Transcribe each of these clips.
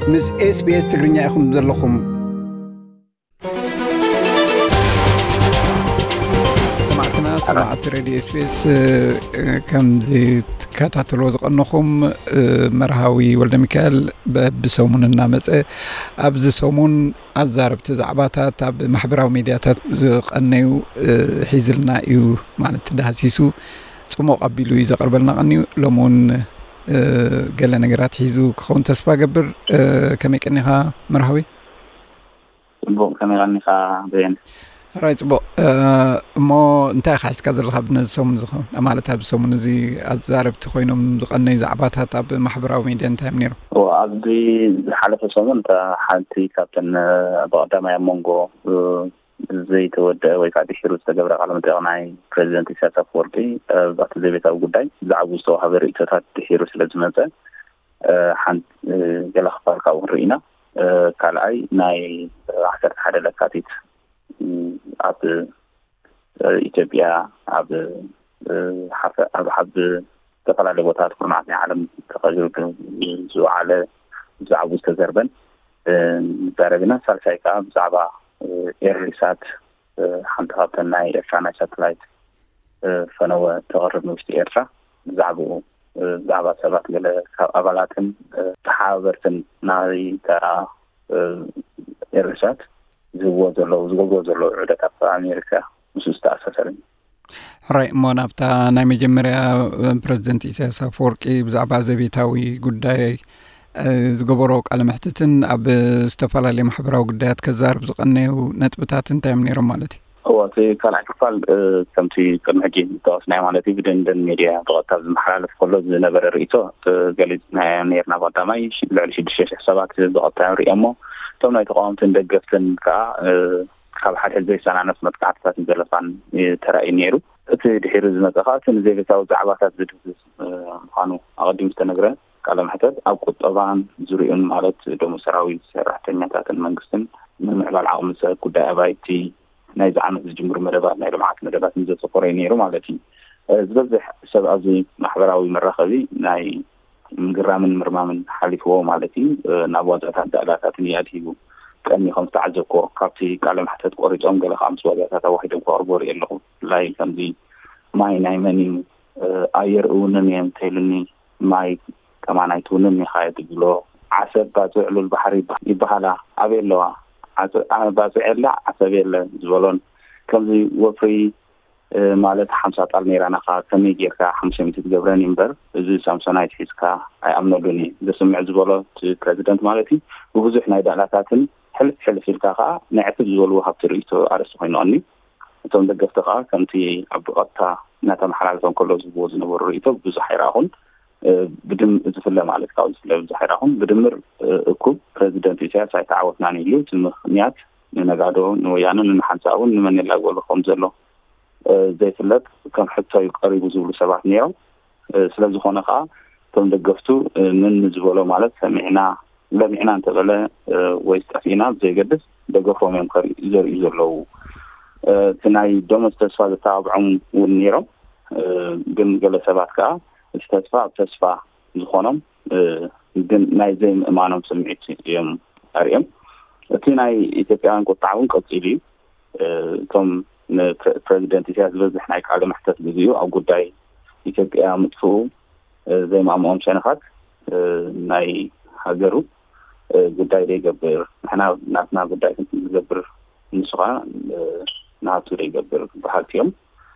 ምስ SBS ትግርኛ ኢኹም ዘለኹም ሰማዕቲ ሬድዮ SBS ከም ዝከታተሎ ዝቐንኹም መርሃዊ ወልደ ሚካኤል በብሰሙን እናመፀ ኣብዚ ሰሙን ኣዛረብቲ ዛዕባታት ኣብ ማሕበራዊ ሚድያታት ዝቐነዩ ሒዝልና እዩ ማለት ዳሃሲሱ ጽሙቕ ኣቢሉ እዩ ዘቕርበልና ቀኒዩ ሎሙን ገለ ነገራት ሒዙ ክኸውን ተስፋ ገብር ከመይ ቀኒኻ መርሃዊ ጽቡቕ ከመይ ቀኒኻ በየን ራይ ጽቡቕ እሞ እንታይ ሓይስካ ዘለኻ ብነዚ ሰሙን ዝኸውን ማለት ኣብ ሰሙን እዚ ኣዛረብቲ ኮይኖም ዝቐነዩ ዛዕባታት ኣብ ማሕበራዊ ሚድያ እንታይ እዮም ነይሮም ኣብዚ ዝሓለፈ ሰሙን ሓንቲ ካብተን ብቐዳማይ ሞንጎ ዘይተወደአ ወይ ከዓ ድሒሩ ዝተገብረ ቃለ መጠይቕ ናይ ፕሬዚደንት ኢሳያስ ኣፈወርቂ ኣብቲ ዘይቤታዊ ጉዳይ ብዛዕባ ዝተዋሃበ ርእቶታት ድሒሩ ስለ ዝመፀ ሓንቲ ገለ ክፋል ካብኡ ርኢና ካልኣይ ናይ 11 ለካቲት ኣብ ኢትዮጵያ ኣብ ዝተፈላለዩ ቦታታት ኩርናዓት ናይ ዓለም ተኸዚሩ ዝወዓለ ብዛዕባ ዝተዘርበን ዛረብና ሳልሳይ ከዓ ብዛዕባ ኤርሳት ሓንቲ ካብተን ናይ ኤርትራ ናይ ሳተላይት ፈነወ ተቐርብ ንውሽጢ ኤርትራ ብዛዕባ ሰባት ገለ ካብ ኣባላትን ተሓባበርትን ናይ ኤርሳት ዝገብርዎ ዘለዉ ዑደት ኣብ ኣሜሪካ ምስ ዝተኣሳሰረ ሕራይ እሞ ናብታ ናይ መጀመርያ ፕሬዚደንት ኢሳያስ ኣፈወርቂ ብዛዕባ ዘቤታዊ ጉዳይ ዝገበሮ ቃለ መሕትትን ኣብ ዝተፈላለዩ ማሕበራዊ ጉዳያት ከዛርብ ዝቐነዩ ነጥብታት እንታይ እዮም ነይሮም ማለት እዩ እቲ ካልኣይ ክፋል ከምቲ ቅድሚ ሕጂ ዝተወስናዮ ማለት እዩ ብደንደን ሚድያ ብቐጥታ ዝመሓላለፍ ከሎ ዝነበረ ርእቶ ገሊፅና ነርና ቀዳማይ ልዕሊ 6,000 ሰባት ብቐጥታ ንሪኦሞ እቶም ናይ ተቃወምትን ደገፍትን ከዓ ካብ ሓደ ዘይሰናነፍ መጥቃዕትታት ዘለፋን ተራእዩ ነይሩ እቲ ድሒሩ ዝመፀ ከዓ እቲ ንዘይቤታዊ ዛዕባታት ዝድህስስ ምዃኑ ኣቐዲሙ ዝተነግረ ቃለ መሕተት ኣብ ቁጠባን ዙርዩን ማለት ደሞ ሰራዊት ሰራሕተኛታትን መንግስትን ንምዕባል ዓቕሚ ሰብ ጉዳይ ኣባይቲ ናይ ዝዓመት ዝጅምሩ መደባት ናይ ልምዓት መደባት ዘተኮረ ነይሩ ማለት እዩ ዝበዝሕ ሰብ ኣብዚ ማሕበራዊ መራኸቢ ናይ ምግራምን ምርማምን ሓሊፍዎ ማለት እዩ ናብ ዋዛታት ዳእላታትን ያድሂቡ ቀኒኹም ዝተዓዘብኮ ካብቲ ቃለ መሕተት ቆሪፆም ገለ ከዓ ምስ ዋዛታት ኣዋሒዶም ከቕርቦ ርኢ ኣለኹ ብፍላይ ከምዚ ማይ ናይ መን እዩ ኣየር እውንን እዮም ተይልኒ ማይ ከማናይት እውንን ይኻየድ ብሎ ዓሰብ ባፅዕሉል ባሕሪ ይበሃላ ኣበይ ኣለዋ ባፅዕላ ዓሰብ የለ ዝበሎን ከምዚ ወፍሪ ማለት 50 ጣል ነይራናኻ ከመይ ጌርካ 500 ትገብረን እምበር እዚ ሳምሶናይት ሒዝካ ኣይኣምነሉን ዘስምዕ ዝበሎ ፕሬዚደንት ማለት እዩ ብብዙሕ ናይ ዳእላታትን ሕልፍ ኢልካ ከዓ ናይ ዕትብ ዝበልዎ ሃብቲ ርእቶ ኣርስቲ ኮይኑቐኒ እቶም ደገፍቲ ከዓ ከምቲ ኣብ ቀጥታ እናተመሓላለፎም ከሎ ዝብዎ ዝነበሩ ርእቶ ብዙሕ ኣይረኣኹን ብድም ዝፍለ ማለት ካብ ዝፍለ ብዙሕ ኣይረኣኹን ብድምር እኩብ ፕሬዚደንት ኢሳያስ ኣይተዓወትናን ኢሉ እቲ ምኽንያት ንነጋዶ ንወያነ ንሓንሳቡን ንመን የላግበሉ ከም ዘሎ ዘይፍለጥ ከም ሕቶዩ ቀሪቡ ዝብሉ ሰባት ነይሮም ስለዝኾነ ከዓ እቶም ደገፍቱ ምን ዝበሎ ማለት ለሚዕና እንተበለ ወይ ጠፊና ዘይገድስ ደገፎም እዮም ዘርእዩ ዘለዉ እቲ ናይ ዶሞስ ተስፋ ዘተባብዖም እውን ነይሮም ግን ገለ ሰባት ከዓ እቲ ተስፋ ኣብ ተስፋ ዝኾኖም ግን ናይ ዘይምእማኖም ስምዒት እዮም ኣርዮም እቲ ናይ ኢትዮጵያውያን ቁጣዕ እውን ቀፂሉ እዩ እቶም ፕሬዚደንት ኢሳያስ ዝበዝሕ ናይ ቃለ መሕተት ግዜኡ ኣብ ጉዳይ ኢትዮጵያ ምጥፍኡ ዘይማምኦም ሸነኻት ናይ ሃገሩ ጉዳይ ዘይገብር ንሕና ናትና ጉዳይ ዝገብር ንሱኻ ናቱ ዘይገብር በሃልቲ እዮም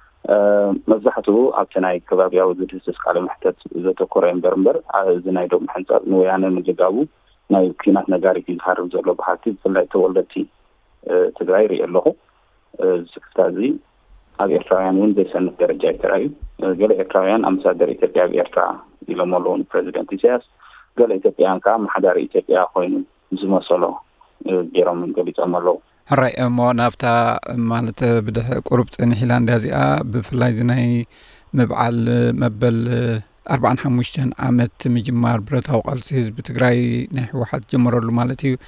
መብዛሕትኡ ኣብቲ ናይ ከባቢያዊ ዝድህስስ ቃለ መሕተት ዘተኮረ እምበር እዚ ናይ ዶም ሕንፃፅ ንወያነ ምጅጋቡ ናይ ኩናት ነጋሪት ዝሃርብ ዘሎ በሃልቲ ብፍላይ ተወለድቲ ትግራይ ርኢ ኣለኹ ዝክፍታ እዚ ኣብ ኤርትራውያን እውን ዘይሰንፍ ደረጃ ይተራእዩ ገለ ኤርትራውያን ኣምባሳደር ኢትዮጵያ ኣብ ኤርትራ ኢሎም ኣለዉ ፕሬዚደንት ኢሳያስ ገለ ኢትዮጵያውያን ከዓ ማሕዳሪ ኢትዮጵያ ኮይኑ ዝመሰሎ ገይሮም ገሊፆም ኣለዉ ሕራይ እሞ ናብታ ማለት ብድሕ ቁሩብ ፀኒሒላ እንዳዚኣ ብፍላይ እዚ ናይ ምብዓል መበል 45 ዓመት ምጅማር ብረታዊ ቃልሲ ህዝቢ ትግራይ ናይ ሕወሓት ጀመረሉ ማለት እዩ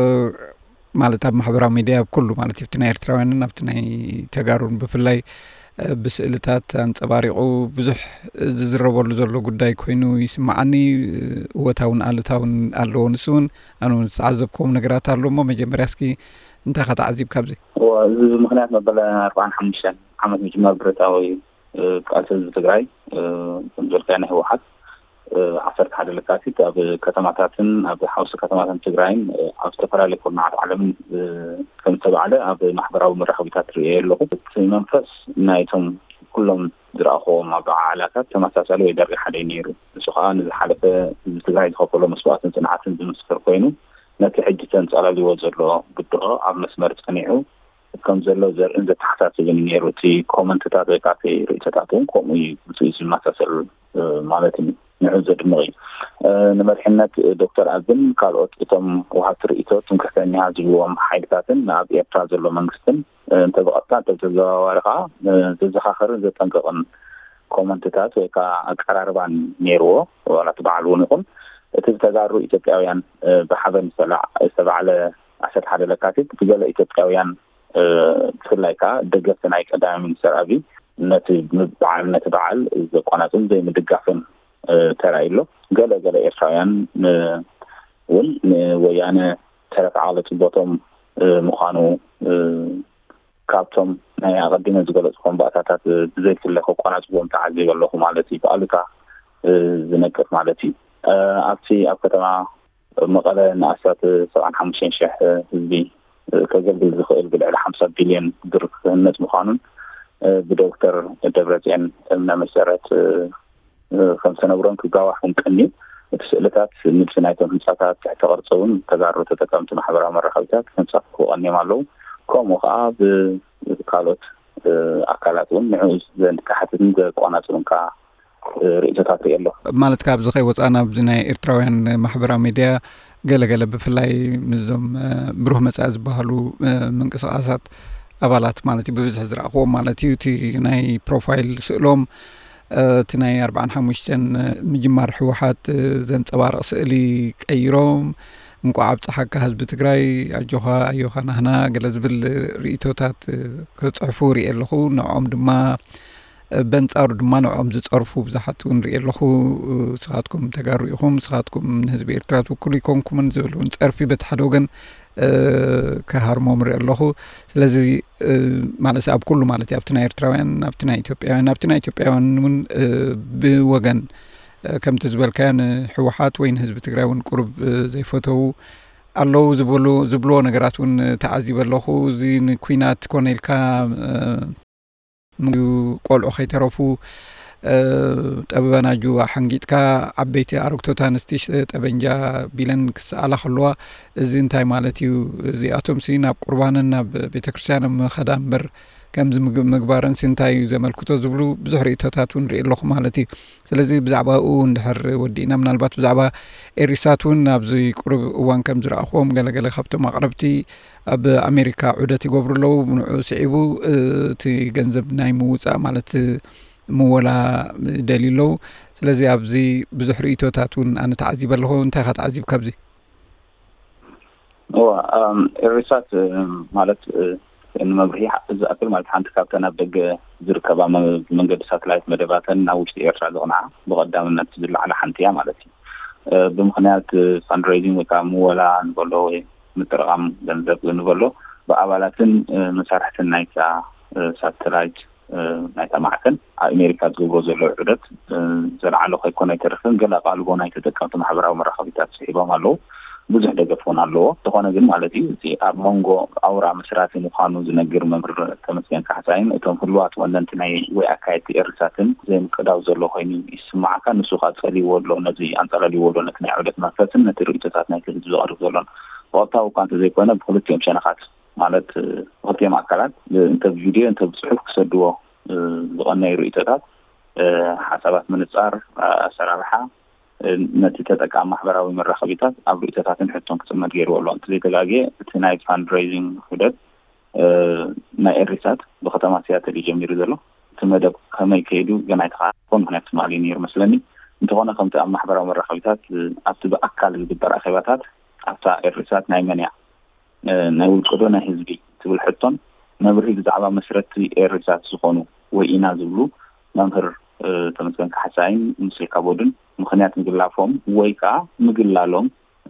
ማለት ኣብ ማሕበራዊ ሚድያ ኩሉ ማለት እቲ ናይ ኤርትራውያንን ኣብቲ ናይ ተጋሩን ብፍላይ ብስእልታት አንጸባሪቑ ብዙሕ ዝዝረበሉ ዘሎ ጉዳይ ኮይኑ ይስማዓኒ እወታውን ኣሉታውን ኣለዎ ንሱ እውን ኣነ ዝተዓዘብኩም ነገራት ኣሎ እሞ መጀመርያ እስኪ እንታይ ከተዓዚብ ካብዚ እዚ ምክንያት መበለ 45 ዓመት ምጅማር ብረታዊ ቃልሲ ህዝቢ ትግራይ ከምዘልካ ናይ ህወሓት 11 ለካቲት ኣብ ከተማታትን ኣብ ሓውሲ ከተማታትን ትግራይን ኣብ ዝተፈላለዩ ኩርናዓት ዓለምን ከም ተባዕለ ኣብ ማሕበራዊ መራኸቢታት ርኢየ ኣለኹ እቲ መንፈስ ናይቶም ኩሎም ዝረኣኽዎም ኣበዓላታት ተመሳሳሊ ወይ ደርጊ ሓደ ነይሩ ንሱ ከዓ ንዝሓለፈ ህዝቢ ትግራይ ዝኸፈሎ መስዋዕትን ጽንዓትን ዝምስክር ኮይኑ ነቲ ሕጂ ተንጸላልዎ ዘሎ ግድኦ ኣብ መስመር ጸኒዑ ከም ዘሎ ዘርእን ዘተሓሳስብን ነይሩ እቲ ኮመንትታት ወይ ከዓ ርእይቶታት እውን ከምኡ እዩ ዝመሳሰል ማለት እዩ ንዑ ዘድምቕ እዩ ንመድሕነት ዶክተር ኣብን ካልኦት እቶም ወሃብቲ ርእይቶት ትምክሕተኛ ዝብልዎም ሓይልታትን ናብ ኤርትራ ዘሎ መንግስትን እንተብቐጥታ ተዘዋዋሪ ከዓ ዘዘኻኽርን ዘጠንቀቕን ኮመንትታት ወይ ከዓ ኣቀራርባን ነይርዎ ዋላት በዓል እውን ይኹን እቲ ዝተጋሩ ኢትዮጵያውያን ብሓበን ዝተባዕለ 11 ለካቲት ብገለ ኢትዮጵያውያን ብፍላይ ከዓ ደገፍቲ ናይ ቀዳማይ ሚኒስትር ኣብይ ነቲ በዓል ዘቋናፅን ዘይምድጋፍን ተራእዩሎ ገለ ኤርትራውያን እውን ወያነ ተረፍ ዓቕሊ ጽቦቶም ምዃኑ ካብቶም ናይ ኣቐዲመ ዝገለጽኩም ባእታታት ብዘይፍለይ ከቋናፅቦም ተዓዚብ ኣለኹ ማለት እዩ ብኣሉታ ዝነቅፍ ማለት እዩ ኣብ ከተማ መቐለ ንኣስታት 75,000 ህዝቢ ከገልግል ዝኽእል ብልዕሊ 50 ቢልዮን ብር ክህነፅ ምዃኑን ብዶክተር ደብረጽዮን እምነ መሰረት ከም ዝነበሮም ክጋዋሕኩም ቀኒ እቲ ስእልታት ንድፊ ናይቶም ህንፃታት ተቐርፀውን ተጋሩ ተጠቀምቲ ማሕበራዊ መራኸቢታት ክንሳትፉ ቀኒዮም ኣለዉ ከምኡ ከዓ ብካልኦት ኣካላት እውን ንዑ ዘንካሕትን ዘቋናፅሉን ከዓ ርእይቶታት ርኢ ኣለኹ ማለት ካብዚ ከይወፃና ኣብዚ ናይ ኤርትራውያን ማሕበራዊ ሚድያ ገለገለ ብፍላይ ምዞም ብሩህ መጻኢ ዝበሃሉ ምንቅስቓሳት ኣባላት ማለት እዩ ብብዝሒ ዝረኣኽዎም ማለት እዩ እቲ ናይ ፕሮፋይል ስእሎም እቲ ናይ 45 ምጅማር ሕወሓት ዘንጸባርቕ ስእሊ ቀይሮም እንቋዕ ብፀሓካ ህዝቢ ትግራይ ኣጆኻ ናህና ገለ ዝብል ርእይቶታት ክጽሕፉ ርኢ ኣለኹ ንዖም ድማ በንጻሩ ድማ ንዖም ዝጸርፉ ብዙሓት እውን ርኢ ኣለኹ ስኻትኩም ተጋሩ ኢኹም ስኻትኩም ንህዝቢ ኤርትራ ትውክሉ ኢኮንኩምን ዝብል እውን ጸርፊ በቲ ሓደ ወገን ከሃርሞም ርኢ ኣለኹ ስለዚ ማለት ኣብ ኩሉ ማለት ኣብቲ ናይ ኤርትራውያን ኣብቲ ናይ ኢትዮጵያውያን እውን ብወገን ከምቲ ዝበልካያ ንሕወሓት ወይ ንህዝቢ ትግራይ እውን ቁርብ ዘይፈተው ኣለዉ ዝብልዎ ነገራት እውን ተዓዚበ ኣለኹ እዚ ንኩናት ኮነ ኢልካ ቆልዑ ከይተረፉ ጠበናጁ ሓንጊጥካ ዓበይቲ ኣረግቶት ኣንስቲ ጠበንጃ ቢለን ክሰኣላ ከለዋ እዚ እንታይ ማለት እዩ እዚኣቶም ሲ ናብ ቁርባንን ናብ ቤተክርስትያን ምኸዳ እምበር ከምዚ ምግባርን እንታይ እዩ ዘመልክቶ ዝብሉ ብዙሕ ርእይቶታት እውን ርኢ ኣለኹ ማለት እዩ ስለዚ ብዛዕባ እንድሕር ወዲእና ምናልባት ብዛዕባ ኤሪሳት እውን ኣብዚ ቁርብ እዋን ከም ዝረኣኽዎም ገለገለ ካብቶም ኣቕረብቲ ኣብ ኣሜሪካ ዑደት ይገብሩ ኣለዉ ንዑ ስዒቡ እቲ ገንዘብ ናይ ምውፃእ ማለት ምወላ ደሊለው ስለዚ ኣብዚ ብዙሕ ርእይቶታት እውን ኣነ ተዓዚበ ኣለኹ እንታይ ከተዓዚብ ካብዚ ኤሪሳት ማለት ንመብርሂ ዝኣክል ማለት ሓንቲ ካብተን ኣብ ደገ ዝርከባ መንገዲ ሳተላይት መደባተን ናብ ውሽጢ ኤርትራ ዘቕንዓ ብቐዳምነት ዝለዓለ ሓንቲ እያ ማለት እዩ ብምክንያት ፈንድሬይዚንግ ወይ ከዓ ምወላ ንበሎ ወይ ምጥርቃም ገንዘብ ንበሎ ብኣባላትን መሳርሕትን ናይታ ሳተላይት ናይታ ማዕከን ኣብ ኣሜሪካ ዝገብሮ ዘሎ ዑደት ዘለዓለ ከይኮነ ኣይተርፍን ገለ ቃልቦ ናይ ተጠቀምቲ ማሕበራዊ መራኸቢታት ስሒቦም ኣለዉ ብዙሕ ደገፍ እውን ኣለዎ ዝኾነ ግን ማለት እዩ እቲ ኣብ መንጎ ኣውራ መስራቲ ምዃኑ ዝነግር መምህር ተመስገን ካሕሳይን እቶም ህልዋት ወነንቲ ናይ ወይ ኣካየድቲ ኤርትራትን ዘይምቅዳው ዘሎ ኮይኑ ይስማዓካ ንሱ ከዓ ፀሊይዎ ኣሎ ነዚ ኣንፀላልይዎ ኣሎ ነቲ ናይ ዑደት መንፈስን ነቲ ርእይቶታት ናይቲ ህዝቢ ዘቕርብ ዘሎን ወቅታዊ እኳ እንተዘይኮነ ብክልቲኦም ሸነኻት ማለት ክልቲኦም ኣካላት እንተ ብቪድዮ እንተ ብፅሑፍ ክሰድዎ ዝቐነዩ ርእይቶታት ሓሳባት ምንፃር ኣሰራርሓ ነቲ ተጠቃሚ ማሕበራዊ መራኸቢታት ኣብ ርእይቶታትን ሕቶን ክፅመድ ገይርዎ ኣሎ እንተዘይተጋግየ እቲ ናይ ፋንድሬይዚንግ ዑደት ናይ ኤሪሳት ብከተማ ሲያትል ጀሚሩ ዘሎ እቲ መደብ ከመይ ከይዱ ገና ይተኻኮ ምክንያት ትማሊ ነይሩ መስለኒ እንተኾነ ከምቲ ኣብ ማሕበራዊ መራኸቢታት ኣብቲ ብኣካል ዝግበር ኣኼባታት ኣብታ ኤሪሳት ናይ መንያ ናይ ውልቀዶ ናይ ህዝቢ ትብል ሕቶን መብርሂ ብዛዕባ መስረቲ ኤሪሳት ዝኾኑ ወይና ዝብሉ መምህር ተመስገን ካሕሳይን ምስል ካቦድን ምክንያት ምግላፎም ወይ ከዓ ምግላሎም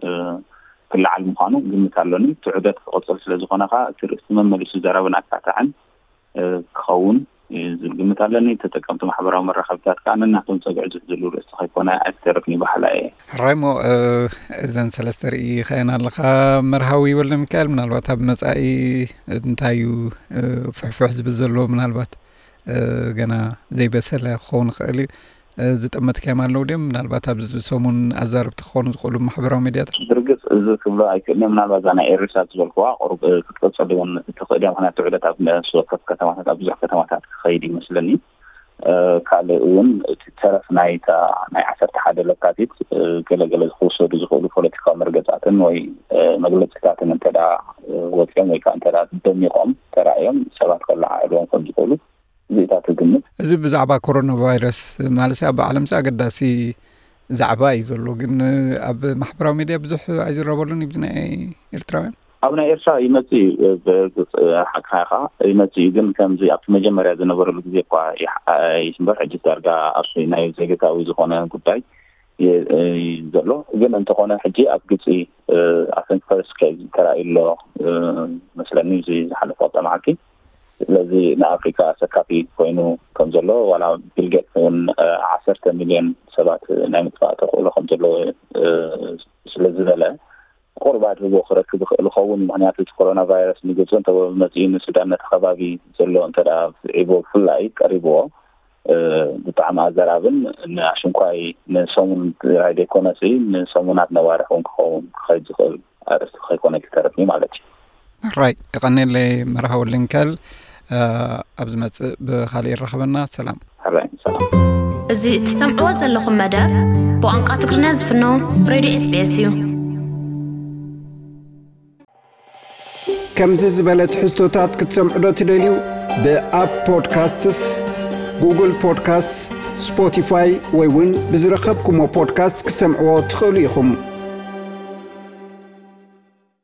ክልዓል ምዃኑ ግምት ኣለኒ ትዑደት ክቕፅል ስለ ዝኾነ ከዓ እቲ ርእሲ መመሊሱ ዘረብን ኣካታዕን ክኸውን ዝግምት ኣለኒ ተጠቀምቲ ማሕበራዊ መራኸብታት ከዓ ንናቶም ፀግዒ ዝሕዝሉ ርእሲ ከይኮነ ኣይተረፍኒ ባህላ እየ ሕራይሞ እዘን ሰለስተ ርኢ ኸየና ኣለኻ መርሃዊ ወልደ ሚካኤል ምናልባት ኣብ መጻኢ እንታይ እዩ ፍሕፍሕ ዝብል ዘሎ ምናልባት ገና ዘይበሰለ ክኸውን ይኽእል ዝጠመትካዮም ኣለዉ ድዮም ምናልባት ኣብዚ ሰሙን ኣዛረብቲ ክኾኑ ዝኽእሉ ማሕበራዊ ሚድያታት ብርግፅ እዚ ክብሎ ኣይክእልን ምናልባት ዛና ኤርሳ ዝበልክዋ ቁሩብ ክትቀፅል እውን ትኽእል እያ ምክንያቱ ዕለት ኣብ ወከፍ ከተማታት ኣብ ብዙሕ ከተማታት ክኸይድ ይመስለኒ ካልእ እውን እቲ ተረፍ ናይ 11 ለካቲት ገለገለ ክውሰዱ ዝኽእሉ ፖለቲካዊ መርገፃትን ወይ መግለፂታትን እንተዳ ወፂኦም ወይ ከዓ እንተዳ ደሚቖም ተራእዮም ሰባት ከለዓዕልዎም ከም ዝኽእሉ ዜታት ግምት እዚ ብዛዕባ ኮሮና ቫይረስ ማለት ኣብ ዓለም ኣገዳሲ ዛዕባ እዩ ዘሎ ግን ኣብ ማሕበራዊ ሚድያ ብዙሕ ኣይዝረበሉን ብናይ ኤርትራውያን ኣብ ናይ ኤርትራ ይመፅእ ሓቅኻ ይመፅእ ግን ከምዚ ኣብቲ መጀመርያ ዝነበረሉ ግዜ እኳ ይስምበር ሕጂ ዳርጋ ኣርሱ ናይ ዜጋታዊ ዝኾነ ጉዳይ ዘሎ ግን እንተኾነ ሕጂ ኣብ ግፂ ኣፈንፈስ ተራእዩሎ መስለኒ እዚ ዝሓለፈ ጠማዓኪ ስለዚ ንኣፍሪካ ሰካፊ ኮይኑ ከም ዘሎ ዋላ ቢልጌት እውን 10 ሚልዮን ሰባት ናይ ምጥፋእ ተኽእሎ ከም ዘሎ ስለዝበለ ቁርባት ዝቦ ክረክብ ይኽእል ይኸውን ምክንያቱ እቲ ኮሮና ቫይረስ ንግብፂ እንተመፅኡ ንሱዳን ነቲ ከባቢ ዘሎ እንተዳ ዒቦ ብፍላይ ቀሪብዎ ብጣዕሚ ኣዘራብን ንኣሽንኳይ ንሰሙን ራይደ ኮነሲ ንሰሙናት ነዋርሕ እውን ክኸውን ክኸይድ ዝኽእል ኣርእስቲ ከይኮነ ክተረፍኒ ማለት እዩ ራይ ይቐኒለይ መርሃዊ ወልደ ሚካኤል ኣብዚ መጽእ ብኻልእ ይረኸበና ሰላም ሰላም እዚ እትሰምዕዎ ዘለኹም መደብ ብቋንቋ ትግርኛ ዝፍኖ ሬድዮ SBS እዩ ከምዚ ዝበለ ትሕዝቶታት ክትሰምዑ ዶ ትደልዩ ብኣፕ ፖድካስትስ ጉግል ፖድካስት ስፖቲፋይ ወይ እውን ብዝረኸብኩሞ ፖድካስት ክትሰምዕዎ ትኽእሉ ኢኹም